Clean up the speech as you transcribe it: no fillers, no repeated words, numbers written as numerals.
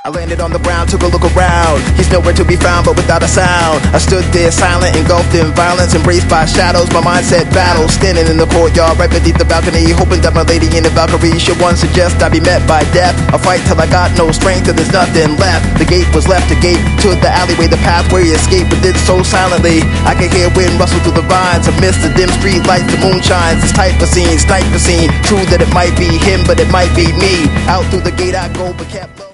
I landed on the ground, took a look around. He's nowhere to be found, but without a sound. I stood there silent, engulfed in violence, embraced by shadows. My mind said battle, standing in the courtyard right beneath the balcony, hoping that my lady in the Valkyrie should one suggest I be met by death. A fight till I got no strength and there's nothing left. The gate was left, the gate to the alleyway, the path where he escaped, but did so silently. I could hear wind rustle through the vines amidst the dim street lights, the moon shines. This type of scene, sniper scene. True that it might be him, but it might be me. Out through the gate I go, but kept low.